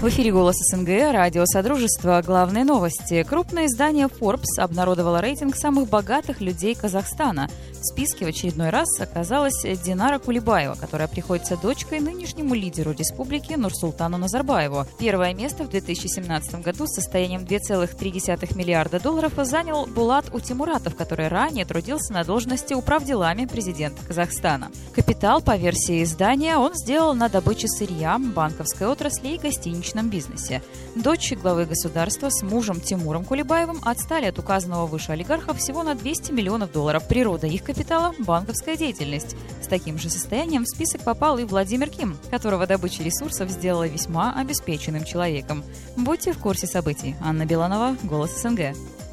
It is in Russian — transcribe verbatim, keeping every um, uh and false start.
В эфире «Голос СНГ», радио Содружества. Главные новости. Крупное издание Forbes обнародовало рейтинг самых богатых людей Казахстана. В списке в очередной раз оказалась Динара Кулебаева, которая приходится дочкой нынешнему лидеру республики Нурсултану Назарбаеву. Первое место в две тысячи семнадцатом году с состоянием два целых три десятых миллиарда долларов занял Булат Утемуратов, который ранее трудился на должности управделами президента Казахстана. Капитал, по версии издания, он сделал на добыче сырья, банковской отрасли и гостиничном бизнесе. Дочь главы государства с мужем Тимуром Кулебаевым отстали от указанного выше олигарха всего на двести миллионов долларов. Природа их капитала – банковская деятельность. С таким же состоянием в список попал и Владимир Ким, которого добыча ресурсов сделала весьма обеспеченным человеком. Будьте в курсе событий. Анна Беланова, «Голос СНГ».